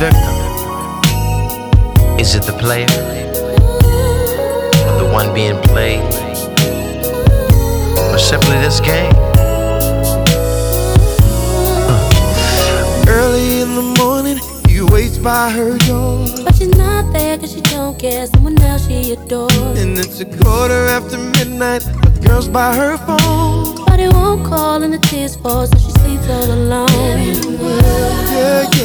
victim? Is it the player? Or the one being played? Or simply this game? Early in the morning, you waits by her door, but she's not there cause she don't care, someone else she adores. and it's a quarter after midnight, the girl's by her phone. But it won't call and the tears fall, so she sleeps all alone. Yeah, yeah.